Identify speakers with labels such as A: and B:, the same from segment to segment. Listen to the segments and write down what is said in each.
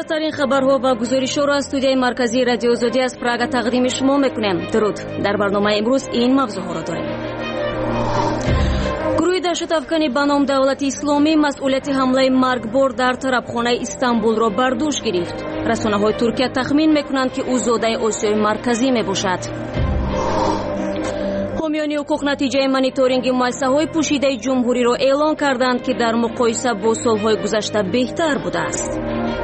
A: تازه‌ترین خبرها و گزارش‌ها را از استودیوی مرکزی رادیو آزادی از پراگ تقدیم شما می‌کنیم. درود. در برنامه امروز این موضوع‌ها را داریم. گروه دهشت افکنی به نام دولت اسلامی مسئولیت حمله مرگبار در طرفخانه استانبول را بر دوش گرفت. رسانه‌های ترکیه تخمین می‌کنند که او زاده آسیای مرکزی میباشد. حامیان حقوق نتیجه مانیتورینگ مؤسسه‌های پوشیده جمهوری را اعلام کردند که در مقایسه با سال‌های گذشته بهتر بوده است.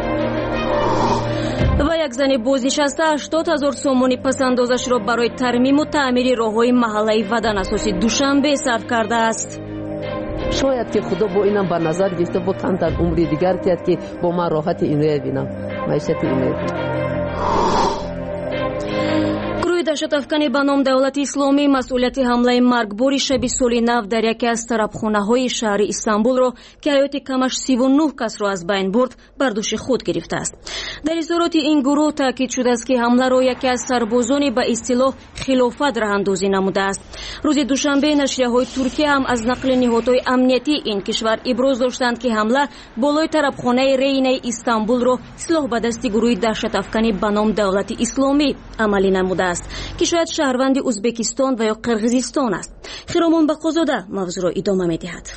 A: و یک زن بازنشسته 80,000 سومانی پس‌اندازش را برای ترمیم و تعمیر راه‌های محله ودن اساسی دوشنبه صرف کرده است.
B: شاید که خدا با اینم به نظر گرفته بود تن در عمری دیگر کرد که با من راحت اینو ببینم، معیشت اینو ببینم.
A: دهشت افکنی به نام دولت اسلامی مسئولیت حمله مرگبار شب سال نو در یکی از طرفخانه‌های شهر استانبول را که حیات کمش 39 کس را از بین برد بر دوش خود گرفته است. در اظهارات این گروه تاکید شده است که حمله را یکی از سربازان به اصطلاح خلافت راهاندازی نموده است. روز دوشنبه نشریه‌های ترکیه هم از نقل نهادهای امنیتی این کشور ابراز داشتند که حمله بالای طرفخانه رینه استانبول را سلاح به دست گروه دهشت افکنی به نام دولت اسلامی عملی نموده است که شاید شهروند ازبکستان و یا قرقیزستان است. خیرامان بقازاده موضوع را ادامه می‌دهد.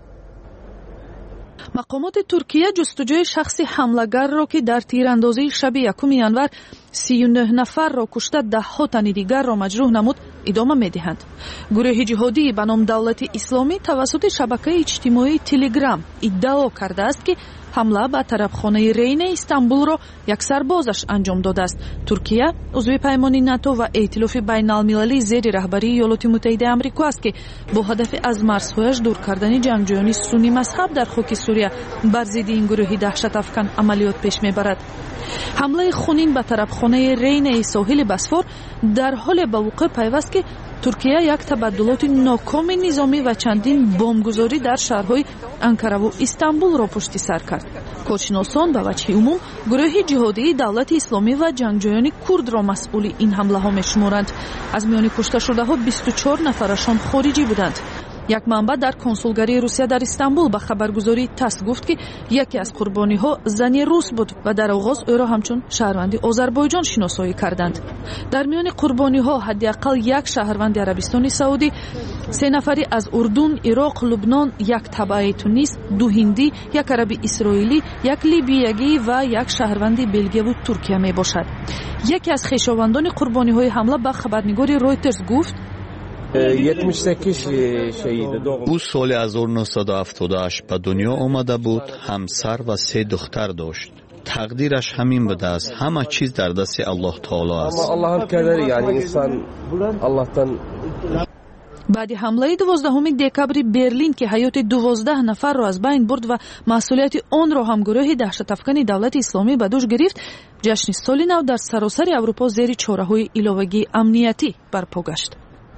C: مقامات ترکیه جستجوی شخص حمله‌گر را که در تیراندازی شب 1 ینور 39 نفر را کشته 10 تن دیگر را مجروح نمود ادامه می‌دهند. گروه جهادی به نام دولت اسلامی توسط شبکه اجتماعی تلگرام ادعا کرده است که حمله به طرفخانه رین استانبول را یک سربازش انجام داده است. ترکیه عضو پیمان ناتو و ائتلاف بین‌المللی زیر رهبری ایالات متحده آمریکا است که با هدف از مرزهایش دور کردن جنگجویان سنی مذهب در خاک سوریه بر ضد این گروه دهشت افکن عملیات پیش میبرد. حمله خونین به طرفخانه رین ساحل بسفور در حال به وقوع پیوست که ترکیه یک تبادلات ناکام نظامی و چندین بمبگذاری در شهرهای انکره و استانبول را پشت سر کرد. کارشناسان به وجه عموم گروه جهادی دولت اسلامی و جنگجویان کرد را مسئول این حمله ها می‌شمارند. از میان کشته شده ها 24 نفرشان خارجی بودند. یک منبع در کنسولگری روسیه در استانبول به خبرگزاری تاس گفت که یکی از قربانی ها زنی روس بود و در آغاز او را همچون شهروند آذربایجان شناسایی کردند. در میان قربانی ها حداقل یک شهروند عربستان سعودی، 3 نفری از اردن، عراق، لبنان، یک تبع تونس، 2 هندی، یک عربی اسرائیلی، یک لیبیایی و یک شهروند بلژیک و ترکیه می باشد. یکی از خویشاوندان قربانی های حمله به خبرنگار رویترز گفت
D: 78 او سال 1978 به دنیا آمده بود، همسر و 3 دختر داشت. تقدیرش همین بوده است. همه چیز در دست الله تعالی است.
E: الله هم قدر، یعنی انسان الله تن.
C: بعد حمله 12 دکبر برلین که حیات 12 نفر را از بین برد و مسئولیت آن را هم گروه دهشت افکن دولت اسلامی به دوش گرفت، جشن سال نو در سراسر اروپا زیر چاره‌های علاوگی امنیتی برپا گشت.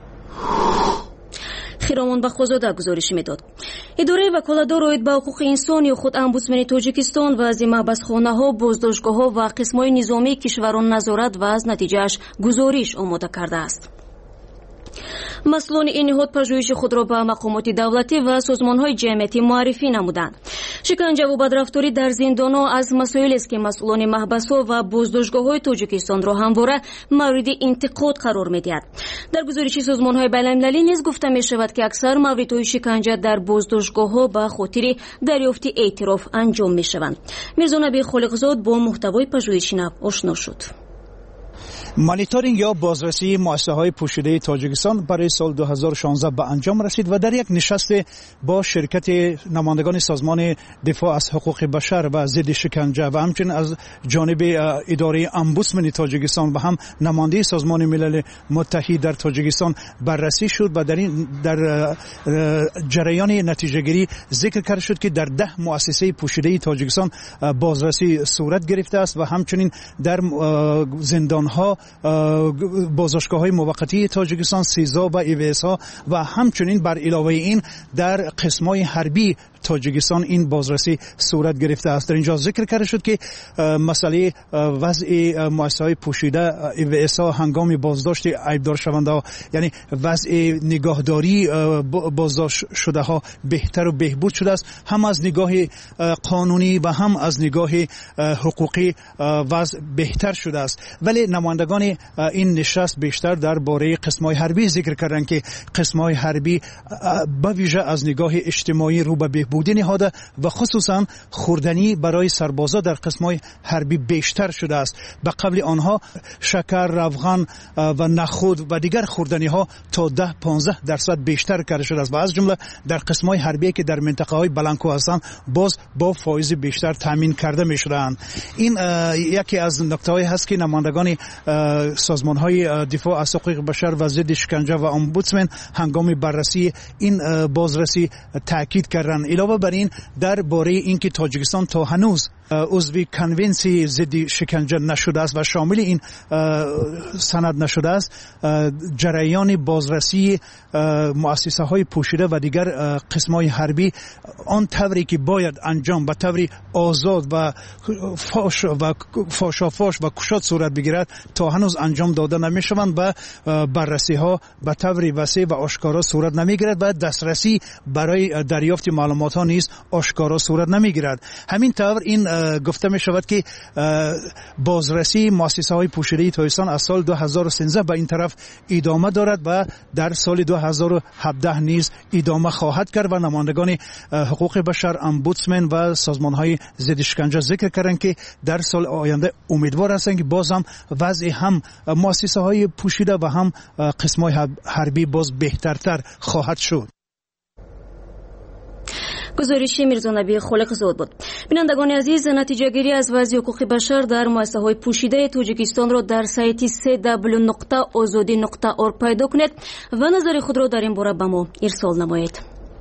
A: خیرامان بخوزاده گزارش میداد. اداره وکالتدار اوید به حقوق انسان یا خود امبودسمن تاجیکستان و از محبسخانه‌ها، بازداشتگاه‌ها و قسم‌های نظامی کشوران نظارت و از نتیجهش گزارش آماده کرده است. مسئولان این نهاد پژوهش خود را به مقامات دولتی و سازمان‌های جمعیتی معرفی نمودند. شکنجه و بدرفتاری در زندان‌ها از مسائلی است که مسئولان محبس‌ها و بازداشتگاه‌های تاجیکستان را همواره مورد انتقاد قرار می‌دهد. در گزارش سازمان‌های بین‌المللی نیز گفته می‌شود که اکثر موردهای شکنجه در بازداشتگاه‌ها به خاطر دریافت اعتراف انجام می‌شوند. میرزا نبی خالقزاد با محتوای پژوهش نو آشنا شد.
F: مانیتورینگ یا بازرسی مؤسسه‌های پوشیده تاجیکستان برای سال 2016 به انجام رسید و در یک نشست با شرکت نمایندگان سازمان دفاع از حقوق بشر و ضد شکنجه و همچنین از جانب اداره امبودسمن تاجیکستان و هم نماینده سازمان ملل متحد در تاجیکستان بررسی شد و در جریان نتیجه گیری ذکر کرده شد که در 10 مؤسسه پوشیده تاجیکستان بازرسی صورت گرفته است و همچنین در زندان‌ها، بازداشتگاه‌های موقتی تاجیکستان، سیزا و ایویسا و همچنین بر علاوه این در قسم‌های حربی تاجیکستان این بازرسی صورت گرفته است. در اینجا ذکر کرده شد که مسئله وضع مؤسسه‌های پوشیده EVSA هنگام بازداشت عیبدار شونده ها، یعنی وضع نگاهداری بازداشت شده ها بهتر و بهبود شده است، هم از نگاه قانونی و هم از نگاه حقوقی وضع بهتر شده است. ولی نمایندگان این نشست بیشتر درباره قسم‌های حربی ذکر کردند که قسم‌های حربی به ویژه از نگاه اجتماعی رو به بهبودی نهاده و خصوصا خوردنی برای سربازا در قسم‌های حربی بیشتر شده است. به قبل آنها شکر، روغن و نخود و دیگر خوردنی‌ها تا 10-15% بیشتر کرده شده است و از جمله در قسم‌های حربی که در منطقه‌های بلانکو هستند باز با فایز بیشتر تامین کرده می‌شدند. این یکی از نکته‌هایی هست که نمایندگان سازمان‌های دفاع از حقوق بشر و ضد شکنجه و امبودسمن هنگام بررسی این بازرسی تاکید کردند. علاوه بر این درباره اینکه تاجیکستان تا هنوز عضو کنونسی ضد شکنجه نشده است و شامل این سند نشده است، جریان بازرسی مؤسسه‌های پوشیده و دیگر قسم‌های حربی آن طوری که باید انجام به طور آزاد و فاش و کشاد صورت بگیرد تا هنوز انجام داده نمی‌شوند و بررسی‌ها به طور وسیع و آشکارا صورت نمی‌گیرد و دسترسی برای دریافت معلومات‌ها نیز آشکارا صورت نمی‌گیرد. همین طور این گفته می شود که بازرسی مؤسسه‌های پوشیده تاجیکستان از سال 2013 به این طرف ادامه دارد و در سال 2017 نیز ادامه خواهد کرد و نمایندگان حقوق بشر، امبودسمن و سازمان‌های ضد شکنجه ذکر کردند که در سال آینده امیدوار هستند که باز هم وضع هم مؤسسه‌های پوشیده و هم قسم‌های حربی باز بهترتر خواهد شد.
A: گزارش میرزانبی خالق زاد بود. بینندگان عزیز، نتیجه گیری از وضع حقوق بشر در مؤسسه‌های پوشیده تاجیکستان را در سایت www.azadi.org پیدا کنید و نظر خود را در این باره به ما ارسال نمایید.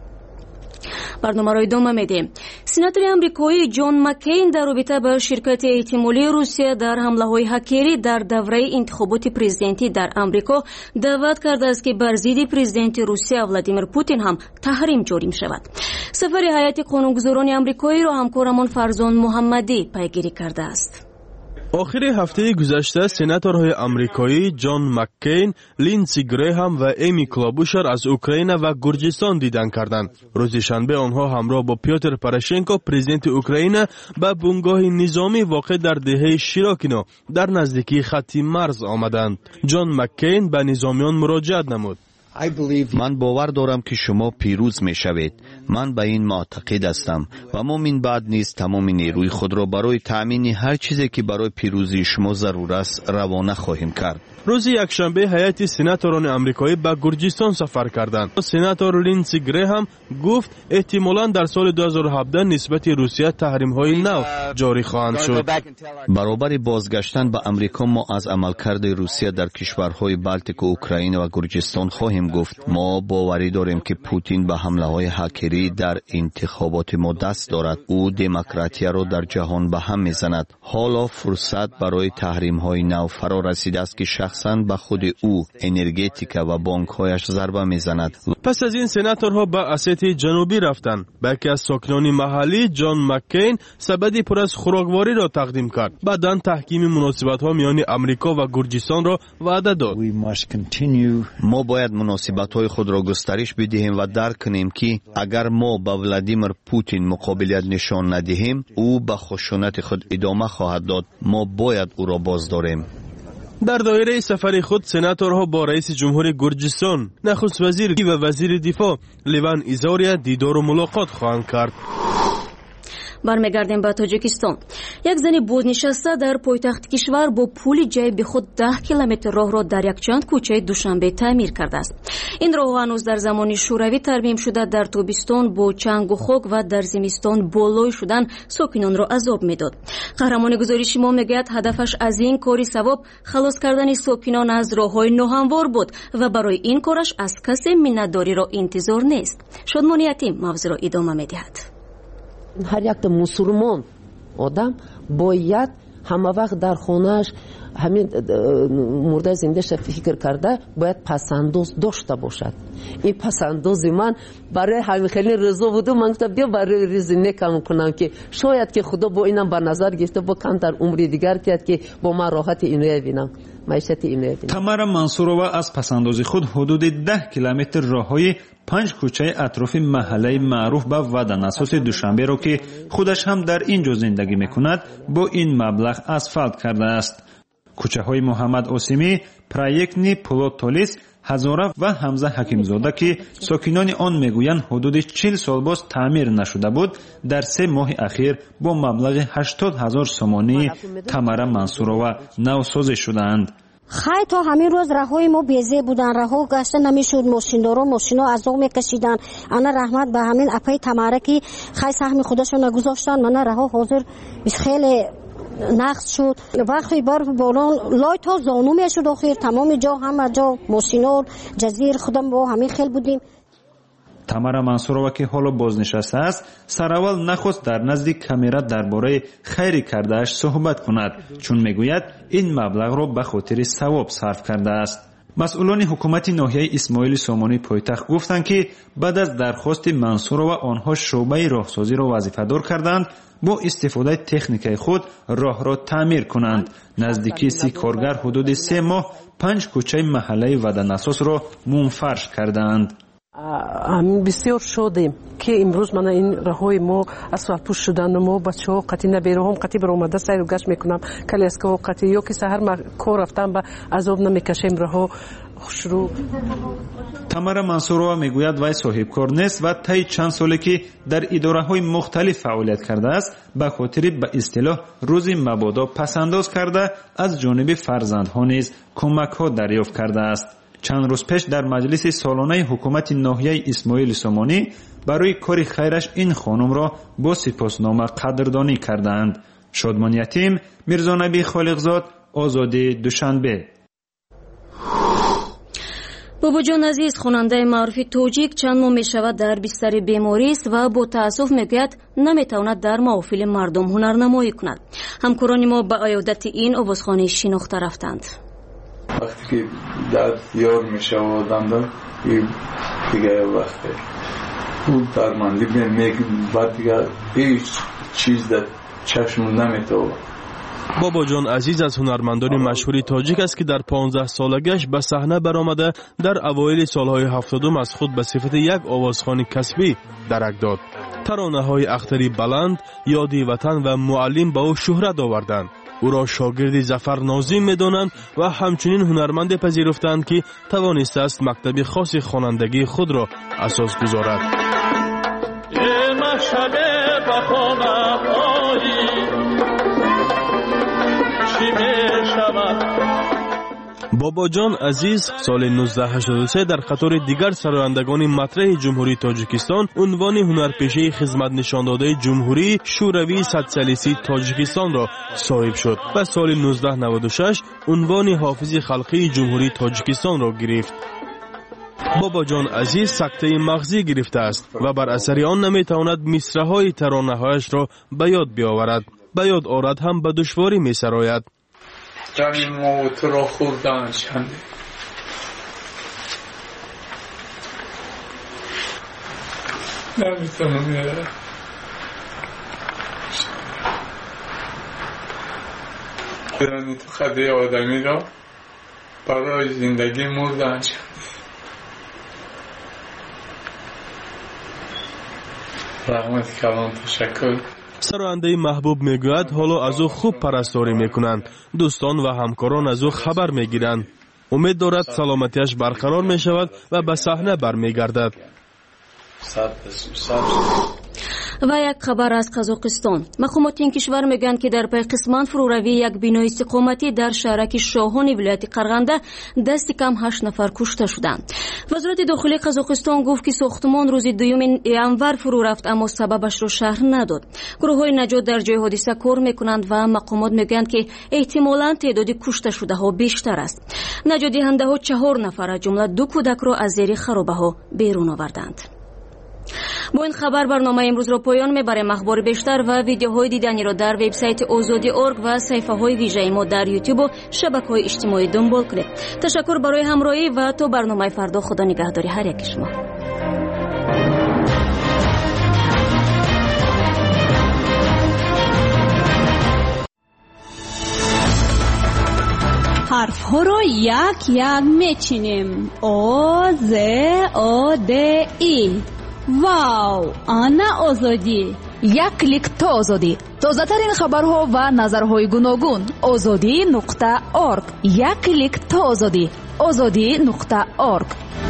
A: برنامه را ادامه میدیم. سناتور امریکایی جان مکین در رابطه با شرکت احتمالی روسیه در حمله‌های هکری در دوره انتخابات پرزیدنتی در امریکا دعوت کرده است که بر ضد پرزیدنت روسیه ولادیمیر پوتین هم تحریم جاری شود. سفر هیئت قانونگذاران امریکایی را همکارمان فرزان محمدی پیگیری کرده است.
G: آخر هفته گذشته سناتورهای آمریکایی جان مکین، لینسی گریهام و امی کلابوشر از اوکراین و گرجستان دیدن کردند. روز شنبه آنها همراه با پیوتر پوراشنکو پرزیدنت اوکراین به بنگاه نظامی واقع در دهه شیراکینا در نزدیکی خط مرز آمدند. جان مکین به نظامیان مراجعت نمود.
D: من باور دارم که شما پیروز می شوید. من به این معتقد هستم و ما من بعد نیز تمام نیروی خود را برای تأمین هر چیزی که برای پیروزی شما ضرور است روانه خواهیم کرد.
G: روز یکشنبه هیئت سناتوران آمریکایی به گرجستان سفر کردند. سناتور لینسی گریهام گفت احتمالاً در سال 2017 نسبت روسیه تحریم‌های نو جاری خواهند شد.
D: برابر بازگشتن به امریکا ما از عملکرد روسیه در کشورهای بالتیک و اوکراین و گرجستان خواهیم گفت. ما باوری داریم که پوتین به حمله‌های هکری در انتخابات ما دست دارد. او دموکراسی را در جهان به هم می‌زند. حالا فرصت برای تحریم‌های نو فرا رسیده است که شخصاً به خود او انرژتیکا و بانک‌هایش ضربه می‌زند.
G: پس از این سناتورها به اسیت جنوبی رفتند. یکی از ساکنان محلی جان مکین سبد پر از خوراکواری را تقدیم کرد. بعداً تحکیم مناسبت‌ها میان آمریکا و گرجستان را وعده داد.
D: ما باید مناسبت‌های خود را گسترش بدهیم و درک کنیم که اگر ما به ولادیمیر پوتین مقابلیت نشان ندهیم او به خشونت خود ادامه خواهد داد. ما باید او را بازداریم.
G: در دایره سفر خود سناتورها با رئیس جمهور گرجستان، نخست وزیر و وزیر دفاع لیوان ایزاریا دیدار و ملاقات خواهند کرد.
A: برمیگردیم به تاجیکستان. یک زن بازنشسته در پایتخت کشور با پول جیب خود 10 کیلومتر راه را در یک چند کوچه دوشنبه تعمیر کرده است. این راه هنوز در زمان شوروی ترمیم شده در تابستان با چنگ و خاک و در زمستان بالای شدن ساکنان را عذاب میداد. قهرمان گزارش ما میگوید هدفش از این کاری ثواب خلاص کردن ساکنان از راههای ناهموار بود و برای این کارش از کسی منتداری را انتظار نیست. شادمان یتیم موضوع را ادامه میدهد.
B: هر یک مسلمان آدم باید همه وقت در خونهش همین مرده زندهش فکر کرده باید پسندوز داشته باشد. این پسندوز من برای همین خیلی رضا بوده. من گفتم بیا برای ریزی نکم کنم که شاید که خدا با اینم بر نظر گرفته با کمتر عمری دیگر کرد که با من راحت اینو ببینم، معیشت اینو ببینم.
H: تمارا منصورова از پسندوزی خود حدود 10 کیلومتر راههای 5 کوچه اطراف محله معروف به وداناسوس دوشنبه را که خودش هم در اینجا زندگی میکند با این مبلغ اسفالت کرده است. کوچه های محمد اوسیمی، پرایکنی، پولوتولیس، هزاره و حمزه حکیمزاده که ساکنان آن میگویند حدود 40 سال باز تعمیر نشده بود، در 3 ماه اخیر با مبلغ 80,000 سومانی تمارا منصورова نوسازی شدند.
I: خیلی تا همین روز راههای ما بیزه بودن، راهها گشته نمیشد، ماشینا از اون میکشیدن. انا رحمت به همین اپای تماره که خیلی سهم خودشون نگذاشتن، من راهها حاضر خیلی نقص شد. وقتی برف باران لای تا زانو میشد آخر تمام جا همه جا ماشینا جزیر خودم با همین خیل بودیم.
H: تمارا منصورова که حالا بازنشسته است، سراول نخواست در نزد کامرا درباره خیری کردهش صحبت کند، چون میگوید این مبلغ را به خاطر ثواب صرف کرده است. مسئولان حکومت ناحیه اسماعیل سامانی پایتخت گفتند که بعد از درخواست منصورova آنها شعبه راهسازی را وظیفه‌دار کردند با استفاده تکنیک خود راه را تعمیر کنند. نزدیکی 30 کارگر حدود 3 ماه 5 کوچه محله وداناسوس را منفرش کردند.
B: بسیار شدیم که امروز من این راههای ما اسفالت پوش شدن، ما بچه‌ها قطعی نبیرم قطعی برآمده سیر و گشت میکنم کلی از که قطعی یا که سحر ما کار رفتم به عذاب نمیکشیم راهها شروع.
H: تمارا منصورова میگوید وی صاحب کار نیست و طی چند سالی که در اداره‌های مختلف فعالیت کرده است به خاطر به اصطلاح روزی مبادا پسنداز کرده از جانب فرزندها نیز کمک‌ها دریافت کرده است. چند روز پیش در مجلس سالانه حکومت ناحیه اسماعیل سامانی برای کار خیرش این خانم را با سپاسنامه قدردانی کردند. شادمان یتیم، میرزا نبی خالقزاد، آزادی دوشنبه.
A: باباجان عزیز خواننده معروف توجیک چند ماه میشود در بستر بیماری است و با تاسف میگوید نمیتواند در محافل مردم هنرنمایی کند. همکاران ما به عیادت این آوازخوانی شناخته رفتند.
J: وقتی که درد یار میشه و آدم دیگه وقتی اون درماندی بعد دیگه هیچ چیز در چشم نمیتونه.
G: بابا جان عزیز از هنرمندان مشهوری تاجیک است که در 15 سالگیش به صحنه برآمده در اوایل سالهای 70 از خود به صفت یک آوازخوان کسبی درک داد. ترانه‌های اختری بلند، یادی وطن و معلم به او شهرت آوردند. او را شاگرد ظفر ناظم می‌دانند و همچنین هنرمند پذیرفتند که توانسته است مکتب خاص خوانندگی خود را اساس گذارد. بابا جان عزیز سال 1983 در قطار دیگر سرایندگان مطرح جمهوری تاجیکستان عنوان هنرپیشه خدمت نشان داده جمهوری شوروی سوسیالیستی تاجیکستان را صاحب شد و سال 1996 عنوان حافظ خلقی جمهوری تاجیکستان را گرفت. بابا جان عزیز سکته مغزی گرفته است و بر اثر آن نمیتواند مصرع‌های ترانه‌هایش را به یاد بیاورد. به یاد آورد هم به دشواری می‌سراید.
J: جانی ما تو را خوردن چنده نمیتونم میره برانی تو خده آدمی را برای زندگی مردن چنده. رحمت کلام تشکر.
G: سراینده محبوب میگوید حالا از او خوب پرستاری میکنند. دوستان و همکاران از او خبر میگیرند. امید دارد سلامتیش برقرار میشود و به صحنه برمیگردد.
A: و یک خبر از قزاقستان. مقامات این کشور میگن که در پی قسمت فروروی یک بینای استقامتی در شهرک شاهان ولایت قرغنده دست کم 8 نفر کشته شدند. وزارت داخلی قزاقستان گفت که ساختمان روز 2 ینور فرو رفت اما سببش را شرح نداد. گروه‌های نجات در جای حادثه کار میکنند و مقامات میگن که احتمالاً تعداد کشته شده ها بیشتر است. نجات دهنده ها 4 نفر از جمله 2 کودک را از زیر خرابه ها بیرون آوردند. با این خبر برنامه امروز را پایان میبریم. اخبار بیشتر و ویدیوهای دیدنی را در وبسایت ozodi.org و صفحه‌های ویژه ما در یوتیوب و شبکه‌های اجتماعی دنبال کنید. تشکر برای همراهی و تا برنامه فردا. خدا نگهداری هر یک شما.
K: حرف ها رو یک یک میچینیم. او ز او د ای. واو، آنا آزادی.
C: یک کلیک تا آزادی. تازه ترین خبرها و نظرهای گوناگون. azadi.org. یک کلیک تا آزادی. azadi.org.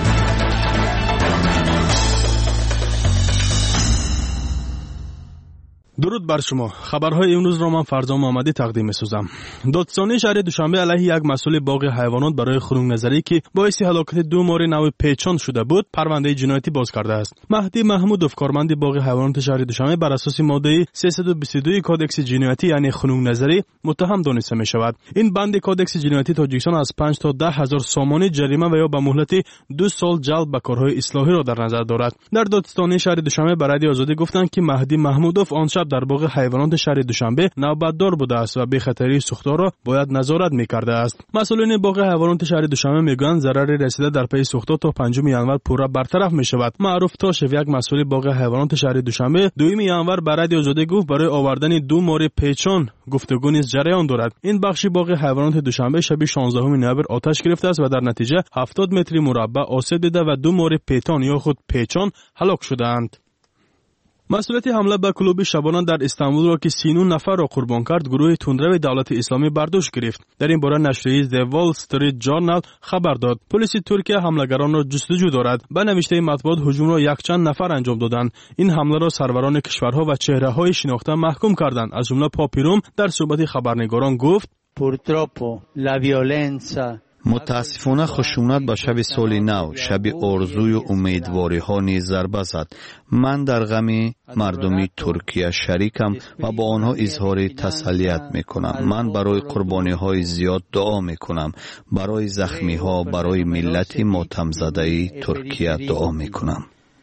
G: درود بر شما. خبرهای امروز را من فرزام محمدی تقدیم می‌سازم. دادستانی شهر دوشنبه علیه یک مسئول باغ حیوانات برای خونگ‌نظری که باعث هلاکت دو مار نو پیچان شده بود، پرونده جنایتی باز کرده است. مهدی محمودوف، کارمند باغ حیوانات شهر دوشنبه، بر اساس ماده 322 کادکس جنایتی یعنی خونگ‌نظری متهم دانسته می‌شود. این بند کادکس جنایتی تاجیکستان از 5 تا 10,000 سامانه جریمه و یا به مهلت 2 سال جلب به کارهای اصلاحی را در نظر دارد. در دادستانی شهر دوشنبه به رادیو آزادی گفتند که مهدی محمودوف آن شب در باغ حیوانات شهر دوشنبه نوبتدار بوده است و به خطری سوختار را باید نظارت می‌کرده است. مسئولین باغ حیوانات شهر دوشنبه میگویند ضرر رسیده در پی سوختار تا 5 ینور پورا برطرف می‌شود. معروف تاشف، یک مسئول باغ حیوانات شهر دوشنبه، 2 ینور به رادیو آزادی گفت برای آوردن 2 مار پیچان گفتگو نیز جریان دارد. این بخش باغ حیوانات دوشنبه شب 16 نوامبر آتش گرفته است و در نتیجه 70 متر مربع آسیب دیده و 2 مار پیتان یا خود پیچان هلاک شدند. مسئولیت حمله به کلوب شبانان در استانبول را که 39 نفر را قربان کرد، گروه تندرو دولت اسلامی برداشت گرفت. در این باره نشریه The Wall Street Journal خبر داد. پلیس ترکیه حملگران را جستجو دارد. به نوشته مطبوعات هجوم را یک چند نفر انجام دادند. این حمله را سروران کشورها و چهره‌های شناخته محکوم کردند. از جمله پاپیروم در صحبت خبرنگاران گفت:
L: Purtroppo la violenza
D: متاسفانه خشونت به شب سال نو، شب آرزوی و امیدواری ها نیز ضربه زد. من در غم مردمی ترکیه شریکم و با آنها اظهار تسلیت می کنم. من برای قربانی های زیاد دعا می کنم. برای زخمی ها، برای ملت ماتم زده ترکیه دعا می کنم.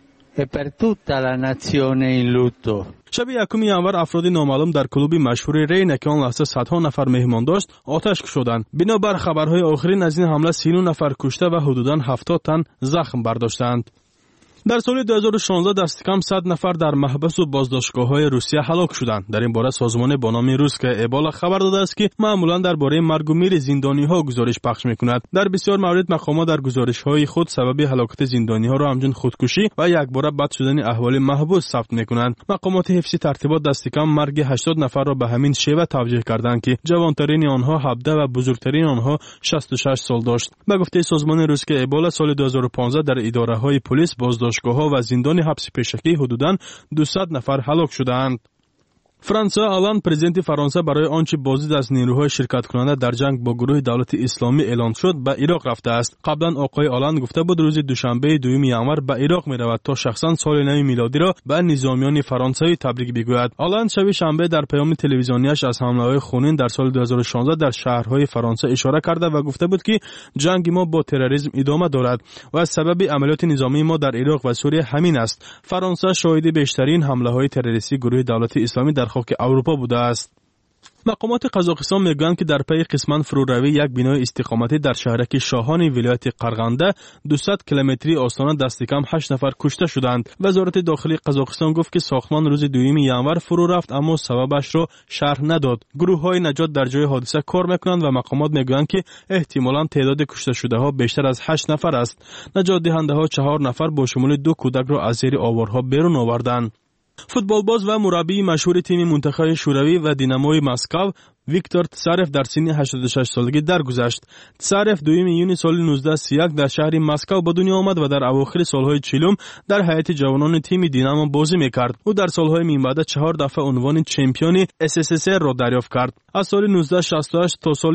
L: e per tutta la nazione in lutto.
G: شب 1 ینور افراد نامعلوم در کلوب مشهور رین که آن لحظه صدها نفر مهمان داشت آتش کشیدند. بنابر خبرهای آخرین از این حمله 39 نفر کشته و حدوداً 70 تن زخم برداشتند. در سال 2016 دست کم 100 نفر در محبس و بازداشتگاه‌های روسیه هلاک شدند. در این باره سازمان با نام روس که ابالا خبر داده است که معمولاً درباره مرگ و میر زندانی‌ها گزارش پخش می‌کند. در بسیار موارد مقامات در گزارش‌های خود سبب هلاکت زندانی‌ها را همچون خودکشی و یکباره بد شدن احوال محبوس ثبت می‌کنند. مقامات حفظی ترتیبات دست کم مرگ 80 نفر را به همین شیوه توجیه کردند که جوانترین آنها 17 و بزرگترین آنها 66 سال داشت. به گفته سازمان روس که ابالا سال 2015 در اداره‌های پلیس بازداشتگاه‌ها و زندان حبس پیشکی حدوداً 200 نفر هلاک شدند. فرانسه الان پرزیدنت فرانسه برای آنچه بازدید از نیروهای شرکت کننده در جنگ با گروه دولت اسلامی اعلان شد به عراق رفته است. قبلا آقای آلند گفته بود روز دوشنبه 2 ینور به عراق می رود تا شخصا سال نو میلادی را به نظامیان فرانسوی تبریک بگوید. آلند شب شنبه در پیام تلویزیونیش از حمله‌های خونین در سال 2016 در شهرهای فرانسه اشاره کرده و گفته بود که جنگ ما با تروریسم ادامه دارد و سبب عملیات نظامی ما در عراق و سوریه همین است. فرانسه شاهد بیشترین حمله‌های تروریستی گروه دولت اسلامی در خاک اروپا بوده است. مقامات قزاقستان میگویند که در پی قسماً فروروی یک بنای استقامتی در شهرک شاهان ولایت قرغنده 200 کیلومتری آستانه دست کم 8 نفر کشته شدند. وزارت داخلی قزاقستان گفت که ساختمان روز 2 ینور فرو رفت اما سببش را شرح نداد. گروه‌های نجات در جای حادثه کار میکنند و مقامات میگویند که احتمالاً تعداد کشته شده ها بیشتر از 8 نفر است. نجات دهنده ها 4 نفر با شمول 2 کودک را از زیر آوارها بیرون آوردند. فوتبالباز و مربی مشهور تیم منتخب شوروی و دیناموی مسکو ویکتور تسارف در سن 86 سالگی درگذشت. تسارف 2 یونیو سال 1931 در شهر مسکو به دنیا آمد و در اواخر سالهای 40 در هیئت جوانان تیم دینامو بازی میکرد. او در سالهای میانبعد 4 دفعه عنوان چمپیون SSSR را دریافت کرد. از سال 1968 تا سال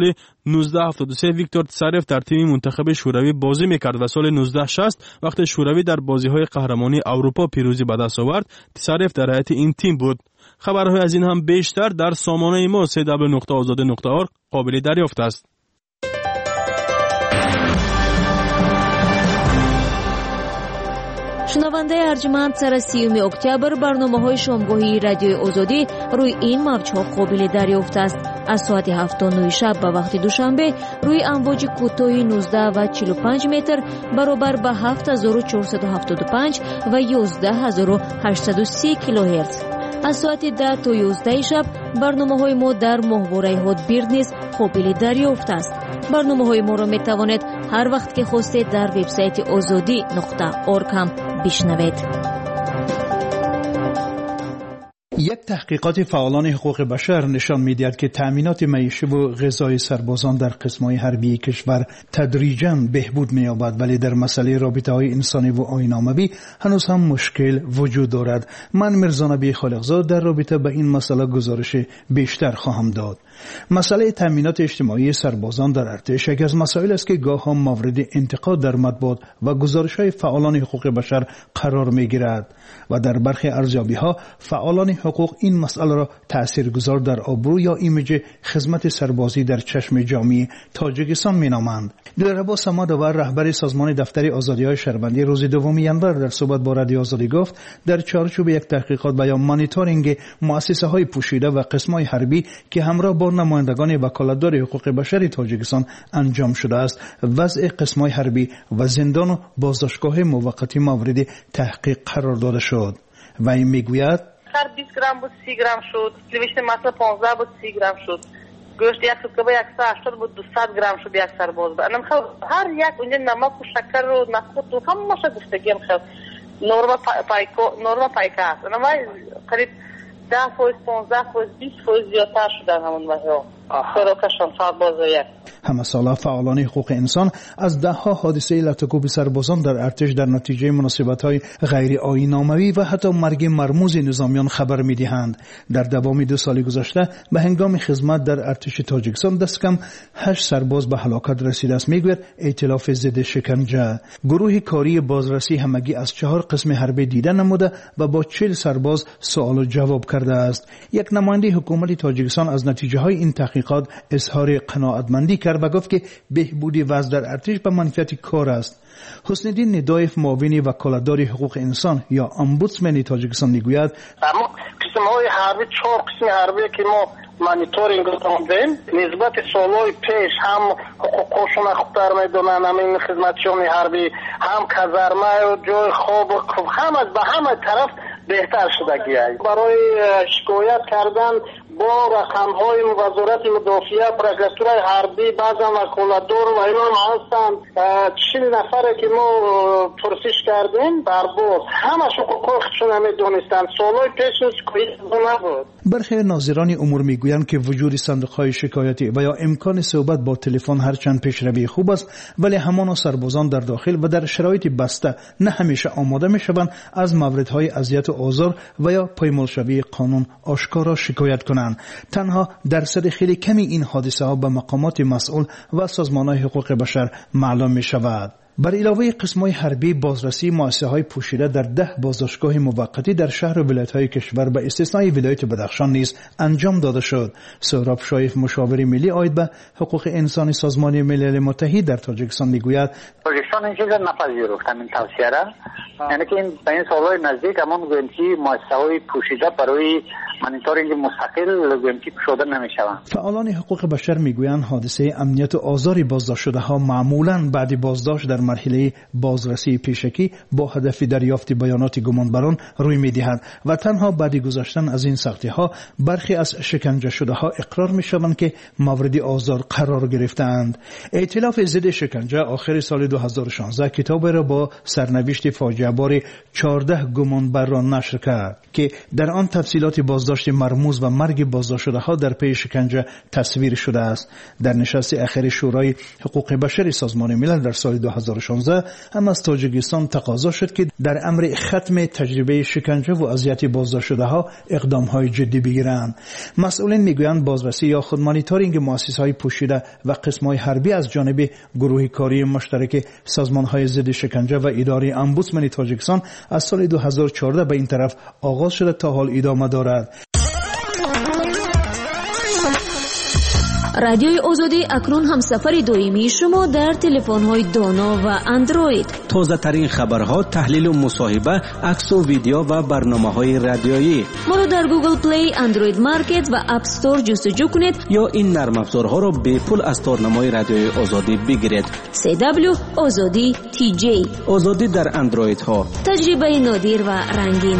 G: 1973 ویکتور تسارف در تیم منتخب شوروی بازی میکرد و سال 1960 وقتی شوروی در بازی‌های قهرمانی اروپا پیروزی به دست آورد، تسارف در هیئت این تیم بود. خبرهای از این هم بیشتر در سامانه ما www.azadi.org قابل دریافت است.
A: шунавандаи арҷуманд сара 30 октябр барномаҳои шомгоҳии радиои озодӣ рӯи ин мавҷҳо қобили дарёфт аст. аз соати 7:09 шаб ба вақти душанбе рӯи амвоҷи кӯтоҳи 19 ва 45 метр баробар ба 7475 ва 11830 килоҳерц. аз соати 10 то 11 шаб барномаҳои мо дар моҳвораи ҳотбирд низ қобили дарёфт аст. барномаҳои моро метавонед ҳар вақт ки хостед дар вебсайти ozodi.org ҳам бишнавед.
F: یک تحقیقات فعالان حقوق بشر نشان می‌دهد که تأمینات معیشی و غذای سربازان در قسم‌های حربی کشور تدریجاً بهبود می‌یابد، ولی در مسئله رابطه‌های انسانی و آیین‌ناموی هنوز هم مشکل وجود دارد. من میرزا نبی خالقزاد در رابطه با این مسئله گزارش بیشتر خواهم داد. مسئله تأمینات اجتماعی سربازان در ارتش یکی از مسائل است که گاه‌ها مورد انتقاد در مطبوعات و گزارش‌های فعالان حقوق بشر قرار می‌گیرد و در برخی ارزیابی‌ها فعالان حقوق این مسئله را تاثیرگذار در آبرو یا ایمیج خدمت سربازی در چشم جامعه تاجیکستان می‌نامند. دلربا سمادآور رهبر سازمان دفتر آزادی‌های شهروندی روز 2 ینور در صحبت با رادیو آزادی گفت در چارچوب یک تحقیقات و یا مانیتورینگ مؤسسه‌های پوشیده و قسم‌های حربی که همراه با نمایندگان وکالتدار حقوق بشر تاجیکستان انجام شده است، وضع قسم‌های حربی و زندان و بازداشتگاه موقتی مورد تحقیق قرار داده شد و این میگوید
M: هر 20 گرم بود 30 گرم شد، نوشته مثلا 15 بود 30 گرم شد، گوشت یک کباب 180 بود 200 گرم شد یک سرباز. انا میخوام هر یک اونجا نمک و شکر و نخود و همه گفتگی میخوام نورما پایکا است. انا قریب 10%، 15%، 20% زیادتر شدن همون ماها. سراغشان سربازای
F: همه ساله فعالان حقوق انسان از ده‌ها حادثه لطکوب سربازان در ارتش در نتیجه مناسبت‌های غیر آیین‌ناموی و حتی مرگ مرموز نظامیان خبر می‌دهند. در دوام 2 سال گذشته به هنگام خدمت در ارتش تاجیکستان دست کم 8 سرباز به هلاکت رسیده است، میگوید ائتلاف ضد شکنجه. گروه کاری بازرسی همگی از 4 قسم حربی دیده نموده و با 40 سرباز سوال و جواب کرده است. یک نماینده حکومت تاجیکستان از نتیجه‌های این تحقیقات اظهار قناعتمندی کرد و گفت که بهبودی وضع در ارتش به منفعت کار است. حسن الدین ندایف معاون وکالتدار حقوق انسان یا امبودسمن تاجیکستان میگوید
N: اما قسم‌های حربی 4 قسم حربی که ما مانیتورینگ کردیم نسبت سالهای پیش هم حقوقشون خوبتر میدونن، همین خدمتشون حربی هم کازارمه و جای خواب همه به همه طرف بهتر شده است. برای شکایت کردن با رقم‌های وزارت مدافعه پروکوراتورای حربی بعضا وکالتدار و اینا هستن 40 نفره که ما پرسش کردیم برباز همه حقوقشون نمیدونستن. سالهای پیش شکایت نبود.
F: برخی ناظران امور میگویند که وجود صندوق‌های شکایتی و یا امکان صحبت با تلفن هرچند پیشروی خوب است، ولی همان سربازان در داخل و در شرایط بسته نه همیشه آماده میشوند از موردهای اذیت و آزار و یا پایمالشوی قانون آشکارا شکایت کنند. تنها درصد خیلی کمی این حادثه ها به مقامات مسئول و سازمان‌های حقوق بشر معلوم می شود. بر علاوه قسم‌های حربی، بازرسی مؤسسه‌های پوشیده در 10 بازداشتگاه موقتی در شهر و ولایت‌های کشور به استثنای ولایت بدخشان نیز انجام داده شد. سهراب شایف مشاور ملی عاید به حقوق انسانی سازمان ملل متحد در تاجیکستان میگوید
O: تاجیکستان این چیز نپذیرفت همین توصیه را، یعنی که این سالهای نزدیک همون گوینتی مؤسسه‌های پوشیده برای مانیتورینگ مستقل گوینتی شده نمی‌شوند.
F: فعالان حقوق بشر میگویند حادثه امنیت و آزار بازداشت شده‌ها معمولاً بعد بازداشت در مرحله بازرسی پیشکی با هدف دریافت بیانات گمانبران روی می‌دهد و تنها بعد گذشتن از این سختی‌ها برخی از شکنجه شده‌ها اقرار می‌شوند که مورد آزار قرار گرفتند. ائتلاف ضد شکنجه آخر سال 2016 کتاب را با سرنوشت فاجعه‌بار 14 گمانبر را نشر کرد که در آن تفصیلات بازداشت مرموز و مرگ بازداشت شده‌ها در پی شکنجه تصویر شده است. در نشست اخیر شورای حقوق بشر سازمان ملل در سال 2016 هم از تاجیکستان تقاضا شد که در امر ختم تجربه شکنجه و اذیت بازداشت شده‌ها اقدام‌های جدی بگیرند. مسئولین میگویند بازرسی یا خود مانیتورینگ مؤسسه‌های پوشیده و قسم‌های حربی از جانب گروه کاری مشترک سازمان‌های ضد شکنجه و اداره امبودسمن تاجیکستان از سال 2014 به این طرف آغاز شده تا حال ادامه دارد.
A: رادیوی آزادی اکنون هم سفر دائمی شما در تلفن‌های دانا و اندروید.
P: تازه ترین خبرها، تحلیل و مصاحبه، عکس و ویدیو و برنامه‌های رادیویی.
A: ما را در گوگل پلی، اندروید مارکت و اپ استور جستجو کنید
P: یا این نرم افزارها را به پول از تارنمای رادیوی آزادی بگیرید.
A: CW آزادی TJ.
P: آزادی در اندروید ها.
A: تجربه نادر و رنگین.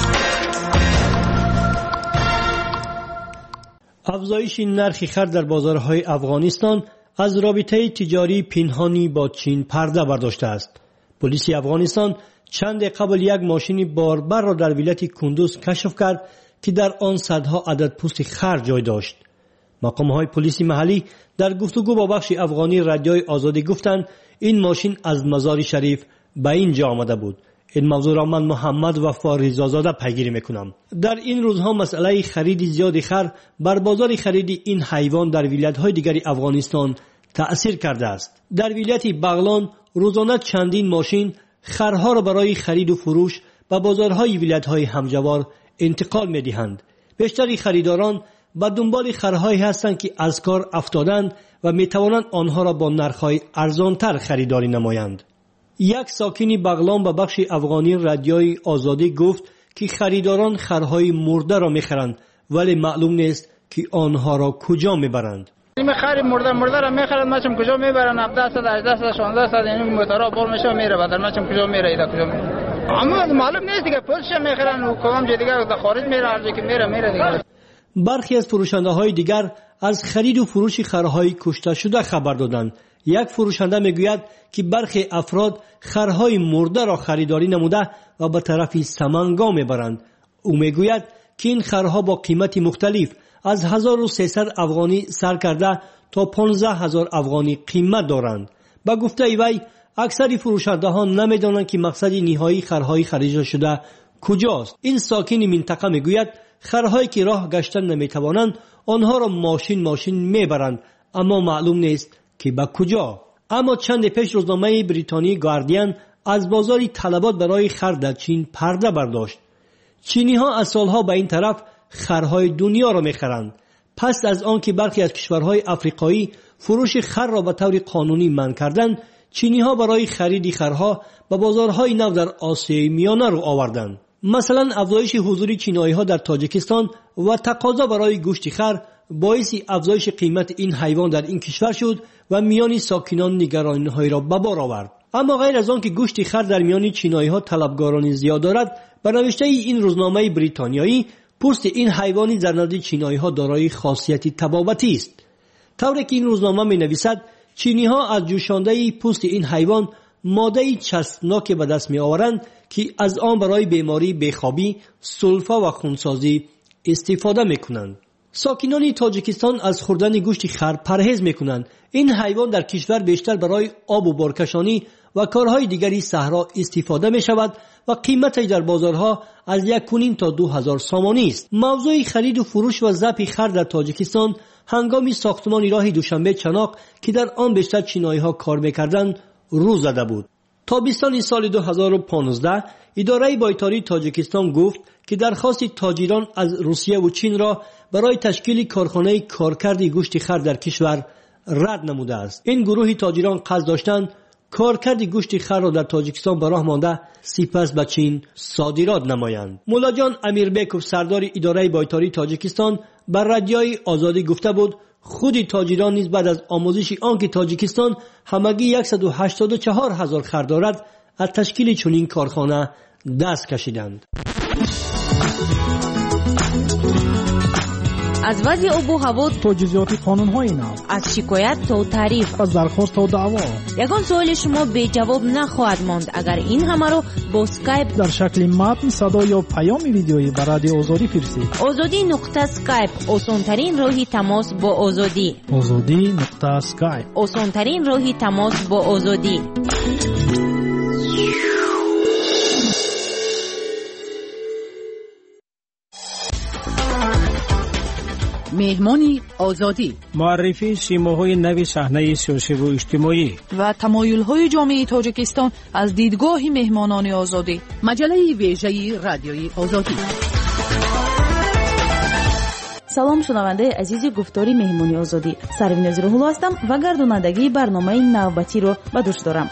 Q: افزایش نرخ خرد در بازارهای افغانستان از رابطه تجاری پنهانی با چین پرده برداشته است. پلیس افغانستان چند قبل یک ماشین باربر را در ولایت کندوز کشف کرد که در آن صدها عدد پوست خر جای داشت. مقام‌های پلیس محلی در گفتگو با بخش افغانی رادیوی آزادی گفتند این ماشین از مزار شریف به اینجا آمده بود. این موضوع را من محمد وفا رضازاده پیگیری میکنم. در این روزها مسئله خرید زیاد خر بر بازار خرید این حیوان در ولایت‌های دیگر افغانستان تأثیر کرده است. در ولایت بغلان روزانه چندین ماشین خرها را برای خرید و فروش به بازارهای ولایت‌های همجوار انتقال می‌دهند. بیشتر خریداران به دنبال خرهایی هستند که از کار افتادند و می‌توانند آنها را با نرخ‌های ارزان‌تر خریداری نمایند. یک ساکن بغلان به بخش افغانی رادیوی آزادی گفت که خریداران خرهای مرده را می‌خرند ولی معلوم نیست که آنها را کجا می‌برند.
R: این خر مرده را می‌خرند، ماچم کجا می‌برند؟ 17 سال 18 سال 16 سال این موتورا بار میشه میره بدل ماچم کجا میره ایدا کجا میره. اما معلوم نیست که پولش می‌خرند و کدام جای دیگه در خارج میره، هر جایی که میره دیگه.
Q: برخی از فروشنده‌های دیگر از خرید و فروش خرهای کشته شده خبر دادند. یک فروشنده میگوید که برخی افراد خرهای مرده را خریداری نموده و به طرف سمنگان میبرند. او میگوید که این خرها با قیمت مختلف از 1300 افغانی سر کرده تا 15000 افغانی قیمت دارند. به گفته وی اکثر فروشنده ها نمیدانند که مقصد نهایی خرهای خریده شده کجاست. این ساکن منطقه میگوید خرهایی که راه گشتن نمیتوانند آنها را ماشین میبرند اما معلوم نیست که به کجا. اما چند پیش روزنامه بریتانی گاردین از بازار طلبات برای خر در چین پرده برداشت. چینی ها از سالها به این طرف خرهای دنیا را میخرند. پس از آن که برخی از کشورهای افریقایی فروش خر را به طور قانونی منع کردند، چینی ها برای خرید خرها به بازارهای نو در آسیای میانه رو آوردند. مثلا افزایش حضور چینایی ها در تاجیکستان و تقاضا برای گوشت خر باعث افزایش قیمت این حیوان در این کشور شد و میان ساکنان نگرانی‌های را به بار آورد. اما غیر از آن که گوشت خر در میان چینایی‌ها طلبگاران زیاد دارد، به نوشته این روزنامه بریتانیایی پوست این حیوانی در نزد چینایی‌ها دارای خاصیتی طبابتی است. طوری که این روزنامه می‌نویسد چینی‌ها از جوشانده پوست این حیوان ماده چسبناک به دست می‌آورند که از آن برای بیماری بیخوابی، سلفا و خونسازی استفاده می‌کنند. ساکنان تاجیکستان از خوردن گوشت خر پرهیز میکنند. این حیوان در کشور بیشتر برای آب و بارکشانی و کارهای دیگری صحرا استفاده می شود و قیمتش در بازارها از 1.5 تا 2000 سامانی است. موضوع خرید و فروش و ذبح خر در تاجیکستان هنگام ساختمان راه دوشنبه چناق که در آن بیشتر چینایی ها کار میکردند رو زده بود. تابستان سال 2015 اداره بایتاری تاجیکستان گفت که درخواست تاجران از روسیه و چین را برای تشکیل کارخانه کارکرد گوشت خر در کشور رد نموده است. این گروه تاجران قصد داشتند کارکرد گوشت خر را در تاجیکستان به راه مانده سپس به چین صادرات نمایند. مولا جان امیربکوف سردار اداره بایتاری تاجیکستان بر رادیوی آزادی گفته بود خود تاجران نیز بعد از آموزش آنکه تاجیکستان همگی 184,000 خر دارد از تشکیل چنین کارخانه دست کشیدند.
S: از وضع آب و هوا
F: تا جزئیات قانون‌های نو،
S: از شکایت تا تعریف،
F: از درخواست تا دعوا،
S: یگان سوال شما به جواب نخواهد ماند اگر این همه رو با اسکایپ
F: در شکل متن، صدا یا پیام ویدیویی به رادیو آزادی فرستید.
S: آزادی.اسکایپ آسان‌ترین راه تماس با آزادی.
F: آزادی.اسکایپ
S: آسان‌ترین راه تماس با آزادی.
T: مهمانی آزادی،
U: معرفی سیماهای نو صحنه سیاسی و اجتماعی
C: و تمایل‌های جامعه تاجیکستان از دیدگاه مهمانان آزادی.
T: مجله ویژه رادیوی آزادی.
C: салом шунавандаи азизи гуфтори меҳмони озодӣ. Сарвинози Рӯҳулло ҳастам ва гардонандагии барномаи навбатиро ба дӯш дорам.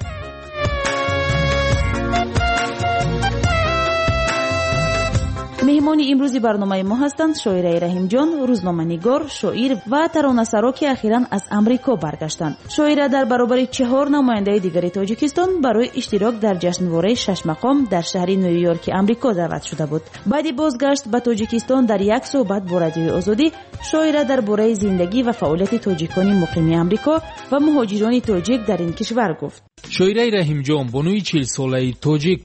C: меҳмони имрӯзи барномаи мо ҳастанд шоираи Раҳимҷон, рӯзноманигор, шоир ва таронасаро ки ахиран аз Амрико баргаштанд. Шоира дар баробари 4 намояндаи дигари Тоҷикистон барои иштирок дар ҷашнвораи Шашмақом дар шаҳри Ню-Йорки Амрико даъват шуда буд. баъди бозгашт ба Тоҷикистон дар як суҳбат бо Радиои Озодӣ, шоира дар бораи зиндагӣ ва фаъолияти тоҷикони муқими Амрико ва муҳоҷирони тоҷик дар ин кишвар гуфт.
E: шоираи Раҳимҷон бонуи 40 солаи тоҷик